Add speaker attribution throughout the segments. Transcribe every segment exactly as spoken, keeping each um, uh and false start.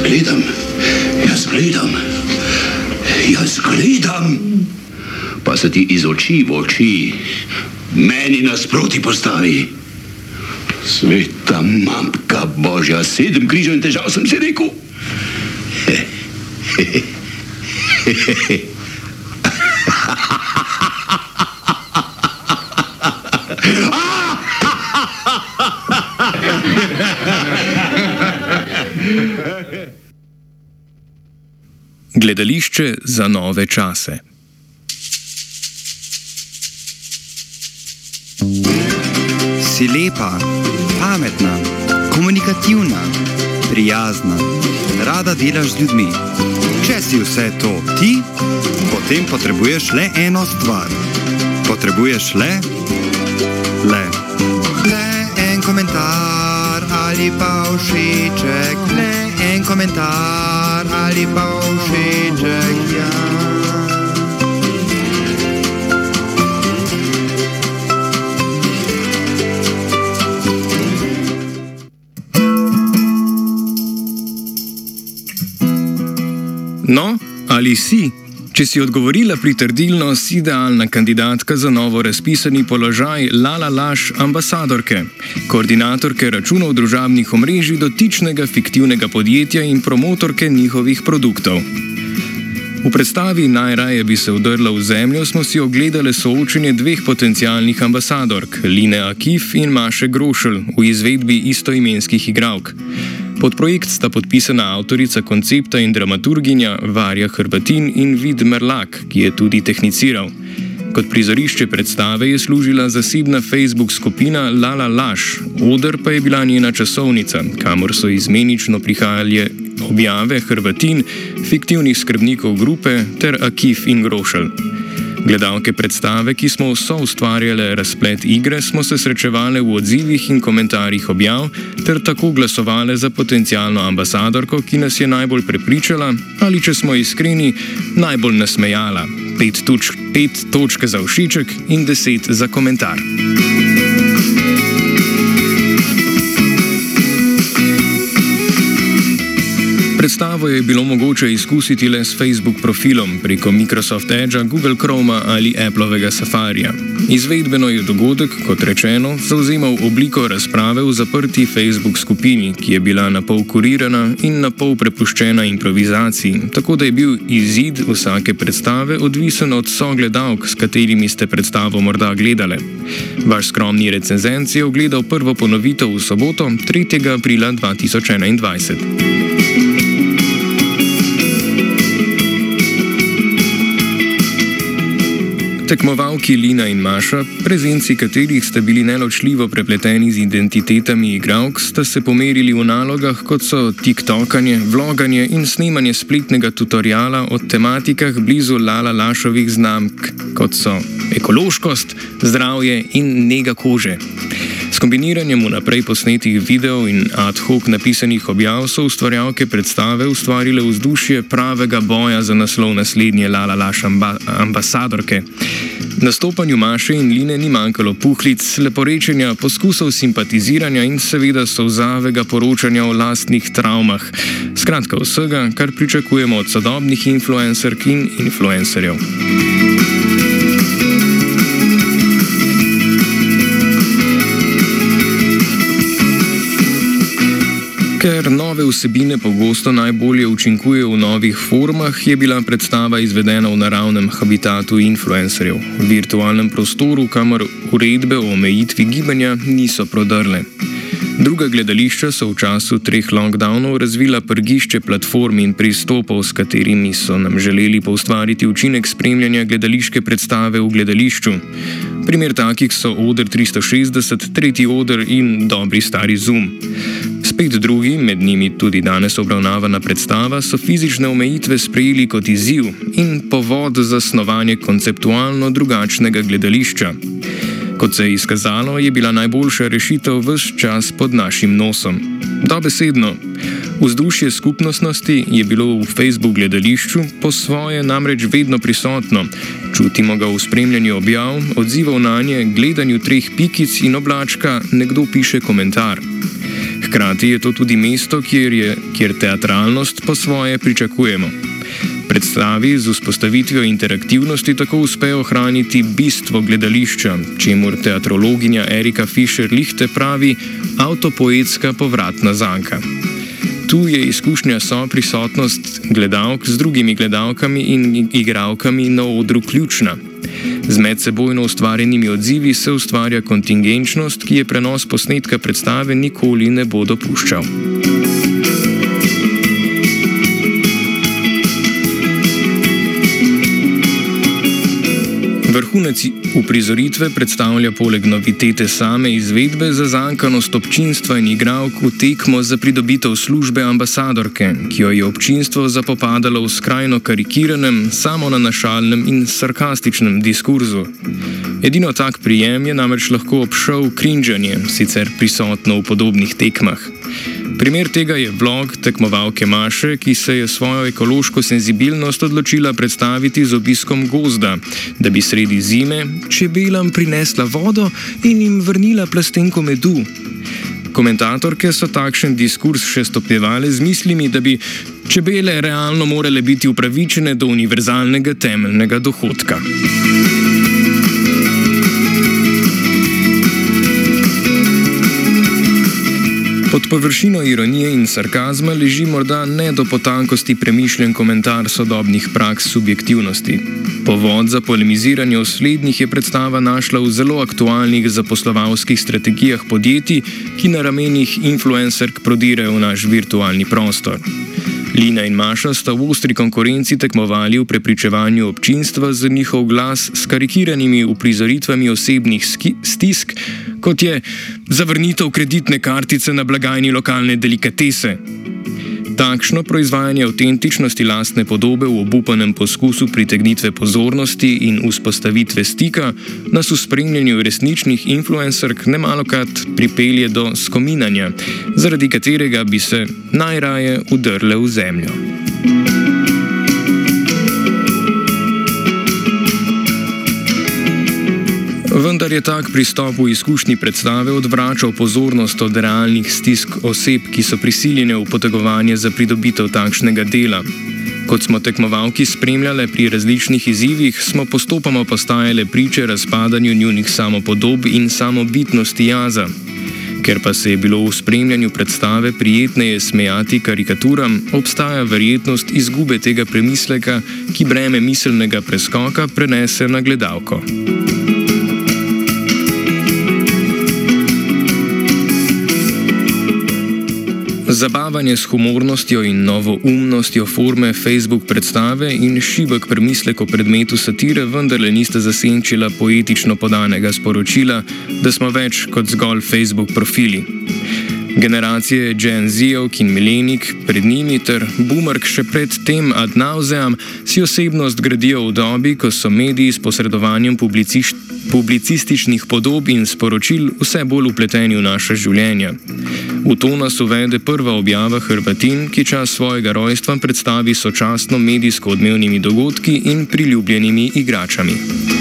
Speaker 1: gledam, jaz gledam, jaz gledam, pa se ti iz oči v oči meni nasproti postavi. Sveta mamka Božja, sedem križev in težav sem si rekel. He, he, he, he, he, he.
Speaker 2: Gledališče za nove čase.
Speaker 3: Si lepa, pametna, komunikativna, prijazna, rada delaš z ljudmi. Če si vse to ti, potem potrebuješ le eno stvar. Potrebuješ le, le, le en komentar ali pa všeček, le en komentar ali pa všeček, ja.
Speaker 2: No, ali si? Če si odgovorila pritrdilno, si idealna kandidatka za novo razpisani položaj LaLaLash ambasadorke, koordinatorke računov družabnih omrežij dotičnega fiktivnega podjetja in promotorke njihovih produktov. V predstavi Najraje bi se vdrla v zemljo smo si ogledale soočenje dveh potencialnih ambasadork, Line Akif in Maše Grošelj, v izvedbi istoimenskih igralk. Pod projekt sta podpisana avtorica koncepta in dramaturginja Varja Hrvatin in Vid Merlak, ki je tudi tehniciral. Kot prizorišče predstave je služila zasebna Facebook skupina LaLaLash, oder pa je bila njena časovnica, kamor so izmenično prihajale objave Hrvatin, fiktivnih skrbnikov grupe ter Akif in Grošelj. Gledalke predstave, ki smo so ustvarjale razplet igre, smo se srečevale v odzivih in komentarjih objav ter tako glasovale za potencialno ambasadorko, ki nas je najbolj prepričala ali, če smo iskreni, najbolj nasmejala. Pet, tuč, pet točke za všeček in deset za komentar. Predstavo je bilo mogoče izkusiti le s Facebook profilom preko Microsoft Edgea, Google Chroma ali Applovega Safarija. Izvedbeno je dogodek, kot rečeno, zauzemal obliko razprave v zaprti Facebook skupini, ki je bila napol kurirana in napol prepuščena improvizaciji, tako da je bil izid vsake predstave odvisen od sogledalk, s katerimi ste predstavo morda gledale. Vaš skromni recenzent je ogledal prvo ponovitev v soboto, tretjega aprila dva tisoč enaindvajset. Tekmovalki Lina in Maša, prezenci katerih sta bili neločljivo prepleteni z identitetami igralk, sta se pomerili v nalogah, kot so tiktokanje, vloganje in snemanje spletnega tutoriala o tematikah blizu LaLaLashovih znamk, kot so ekološkost, zdravje in nega kože. S kombiniranjem vnaprej posnetih videov in ad hoc napisanih objav so ustvarjalke predstave ustvarile vzdušje pravega boja za naslov naslednje LaLaLash amba ambasadorke. Nastopanju Maše in Line ni manjkalo puhlic, leporečenja, poskusov simpatiziranja in seveda solzavega poročanja o lastnih travmah. Skratka vsega, kar pričakujemo od sodobnih influencerk in influencerjev. Ker nove vsebine pogosto najbolje učinkujejo v novih formah, je bila predstava izvedena v naravnem habitatu influencerjev, v virtualnem prostoru, kamor uredbe o omejitvi gibanja niso prodrle. Druga gledališča so v času treh lockdownov razvila prgišče platform in pristopov, s katerimi so nam želeli poustvariti učinek spremljanja gledališke predstave v gledališču. Primer takih so Oder tristo šestdeset, Tretji oder in dobri stari Zoom. Spet drugi, med njimi tudi danes obravnavana predstava, so fizične omejitve sprejeli kot izziv in povod za snovanje konceptualno drugačnega gledališča. Kot se je izkazalo, je bila najboljša rešitev ves čas pod našim nosom. Dobesedno. Vzdušje skupnostnosti je bilo v Facebook gledališču po svoje namreč vedno prisotno. Čutimo ga v spremljanju objav, odzivov na nje, gledanju treh pikic in oblačka, nekdo piše komentar. Hkrati je to tudi mesto, kjer, je, kjer teatralnost po svoje pričakujemo. Predstavi z vzpostavitvijo interaktivnosti tako uspe ohraniti bistvo gledališča, čemur teatrologinja Erika Fischer-Lichte pravi avtopoetska povratna zanka. Tu je izkušnja soprisotnost gledalk z drugimi gledalkami in igralkami na odru ključna. Z medsebojno ustvarjenimi odzivi se ustvarja kontingenčnost, ki je prenos posnetka predstave nikoli ne bo dopuščal. Vrhunec uprizoritve predstavlja poleg novitete same izvedbe zazankanost občinstva in igralk v tekmo za pridobitev službe ambasadorke, ki jo je občinstvo zapopadalo v skrajno karikiranem, samonanašalnem in sarkastičnem diskurzu. Edino tak prijem je namreč lahko obšel krinžanje, sicer prisotno v podobnih tekmah. Primer tega je vlog tekmovalke Maše, ki se je svojo ekološko senzibilnost odločila predstaviti z obiskom gozda, da bi sredi zime čebelam prinesla vodo in jim vrnila plastenko medu. Komentatorke so takšen diskurs še stopnjevale z mislimi, da bi čebele realno morale biti upravičene do univerzalnega temeljnega dohodka. Pod površino ironije in sarkazma leži morda ne do potankosti premišljen komentar sodobnih praks subjektivnosti. Povod za polemiziranje o slednjih je predstava našla v zelo aktualnih zaposlovalskih strategijah podjetij, ki na ramenih influencerk prodirajo v naš virtualni prostor. Lina in Maša sta v ostri konkurenci tekmovali v prepričevanju občinstva za njihov glas s karikiranimi uprizoritvami osebnih stisk, kot je zavrnitev kreditne kartice na blagajni lokalne delikatese. Takšno proizvajanje avtentičnosti lastne podobe v obupanem poskusu pritegnitve pozornosti in vzpostavitve stika nas v spremljanju resničnih influencerk nemalokrat pripelje do skominanja, zaradi katerega bi se najraje udrle v zemljo. Vendar je tak pristop v izkušnji predstave odvračal pozornost od realnih stisk oseb, ki so prisiljene v potegovanje za pridobitev takšnega dela. Kot smo tekmovalki spremljale pri različnih izzivih, smo postopoma postajale priče razpadanju njunih samopodob in samobitnosti jaza. Ker pa se je bilo v spremljanju predstave prijetneje smejati karikaturam, obstaja verjetnost izgube tega premisleka, ki breme miselnega preskoka prenese na gledalko. Zabavanje s humornostjo in novoumnostjo forme Facebook predstave in šibek premislek o predmetu satire vendarle nista zasenčila poetično podanega sporočila, da smo več kot zgolj Facebook profili. Generacije Gen Z-ovk in milenik pred njimi ter boomerk še pred tem ad nauseam si osebnost gradijo v dobi, ko so mediji s posredovanjem publicističnih podob in sporočil vse bolj vpleteni v naša življenja. V to nas uvede prva objava Hrvatin, ki čas svojega rojstva predstavi sočasno medijsko odmevnimi dogodki in priljubljenimi igračami.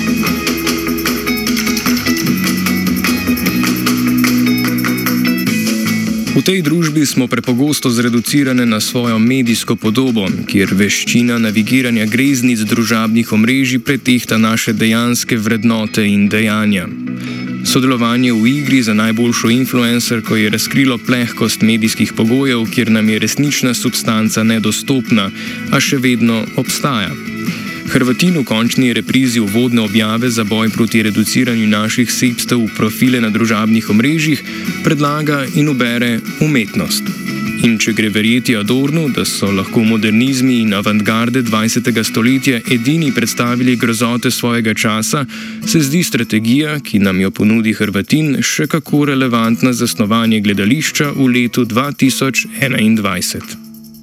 Speaker 2: V tej družbi smo prepogosto zreducirane na svojo medijsko podobo, kjer veščina navigiranja greznic družabnih omrežij pretehta naše dejanske vrednote in dejanja. Sodelovanje v igri za najboljšo influencerko je razkrilo plehkost medijskih pogojev, kjer nam je resnična substanca nedostopna, a še vedno obstaja. Hrvatin v končni reprizi uvodne objave za boj proti reduciranju naših sebstev v profile na družabnih omrežjih predlaga in ubere umetnost. In če gre verjeti Adornu, da so lahko modernizmi in avantgarde dvajsetega stoletja edini predstavili grozote svojega časa, se zdi strategija, ki nam jo ponudi Hrvatin, še kako relevantna za snovanje gledališča v letu dva tisoč enaindvajset.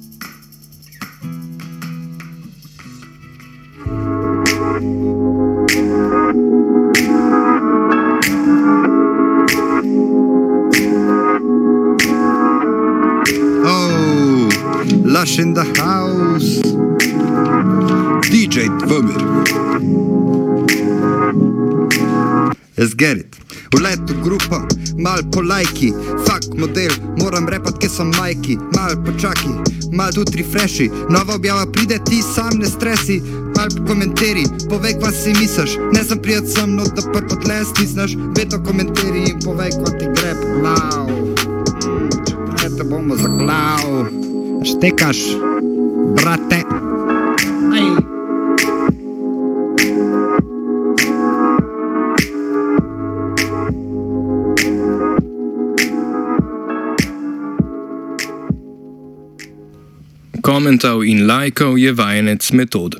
Speaker 3: Lush in the house. D J Dvomir. Let's get it. Ulet v grupo, mal po lajki, fak model, moram repat, ke sem majki, mal počaki, mal tudi refreshi, nova objava pride, ti sam ne stresi, mal komenteri, povej, kva si misliš, ne sem prijat sem, no da prvo tle stisneš, veto komenteri in povej, kva ti gre po glav, če prete bomo za glav, štekaš, brate. Aj.
Speaker 2: Komental in lajkal je vajenec Metod.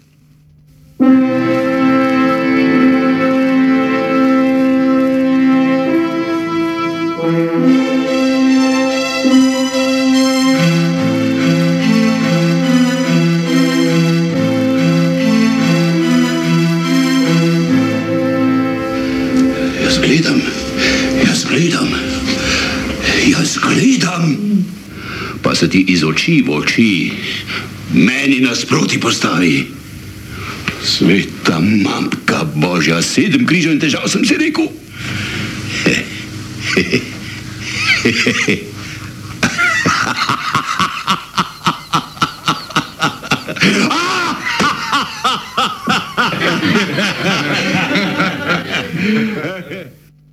Speaker 1: Jaz gledam, jaz gledam, jaz gledam. Pa se ti iz oči v oči meni nasproti postavi. Sveta matka Božja, sedem križev in težav sem si rekel. He, he, he, he, he. Ha, ha, ha, ha.